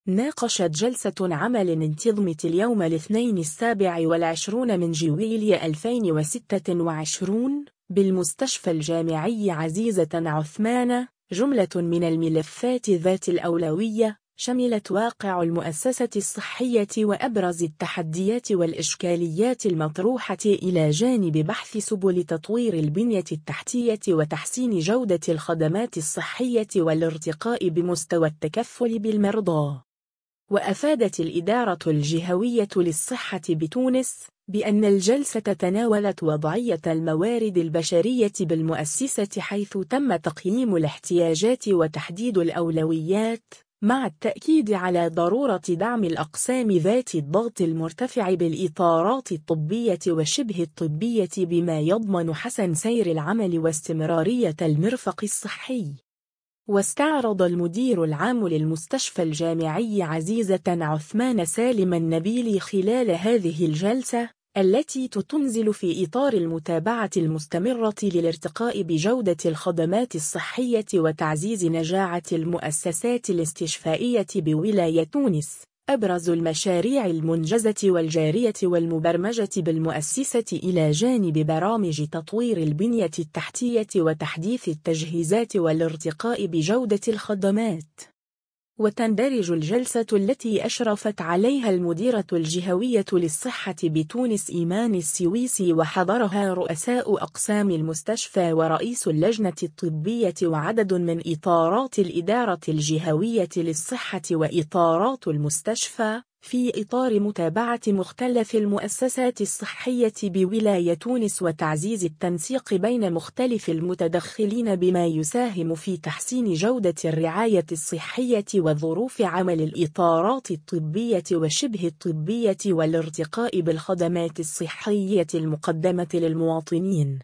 ناقشت جلسة عمل انتظمت اليوم الاثنين 27 من جويلية 2026 بالمستشفى الجامعي عزيزة عثمان جملة من الملفات ذات الأولوية شملت واقع المؤسسة الصحية وأبرز التحديات والإشكاليات المطروحة إلى جانب بحث سبل تطوير البنية التحتية وتحسين جودة الخدمات الصحية والارتقاء بمستوى التكفل بالمرضى. وأفادت الإدارة الجهوية للصحة بتونس بأن الجلسة تناولت وضعية الموارد البشرية بالمؤسسة حيث تم تقييم الاحتياجات وتحديد الأولويات مع التأكيد على ضرورة دعم الأقسام ذات الضغط المرتفع بالإطارات الطبية وشبه الطبية بما يضمن حسن سير العمل واستمرارية المرفق الصحي. واستعرض المدير العام للمستشفى الجامعي عزيزة عثمان سالم النبيل خلال هذه الجلسة التي تنزل في إطار المتابعة المستمرة للارتقاء بجودة الخدمات الصحية وتعزيز نجاعة المؤسسات الاستشفائية بولاية تونس أبرز المشاريع المنجزة والجارية والمبرمجة بالمؤسسة إلى جانب برامج تطوير البنية التحتية وتحديث التجهيزات والارتقاء بجودة الخدمات. وتندرج الجلسة التي أشرفت عليها المديرة الجهوية للصحة بتونس إيمان السويسي وحضرها رؤساء أقسام المستشفى ورئيس اللجنة الطبية وعدد من إطارات الإدارة الجهوية للصحة وإطارات المستشفى في إطار متابعة مختلف المؤسسات الصحية بولاية تونس وتعزيز التنسيق بين مختلف المتدخلين بما يساهم في تحسين جودة الرعاية الصحية وظروف عمل الإطارات الطبية وشبه الطبية والارتقاء بالخدمات الصحية المقدمة للمواطنين.